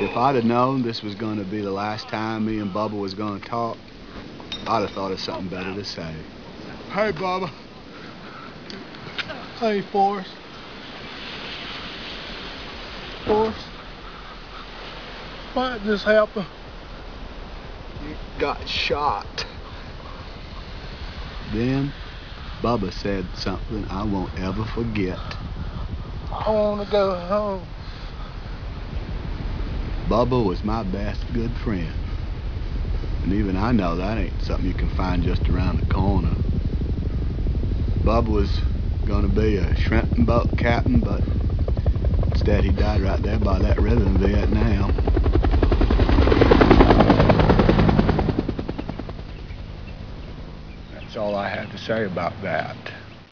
If I'd have known this was going to be the last time me and Bubba was going to talk, I'd have thought of something better to say. Hey, Bubba. Hey, Forrest. Forrest. What just happened? You got shot. Then Bubba said something I won't ever forget. I want to go home. Bubba was my best good friend. And even I know that ain't something you can find just around the corner. Bubba was gonna be a shrimp and boat captain, but instead he died right there by that river in Vietnam. That's all I have to say about that.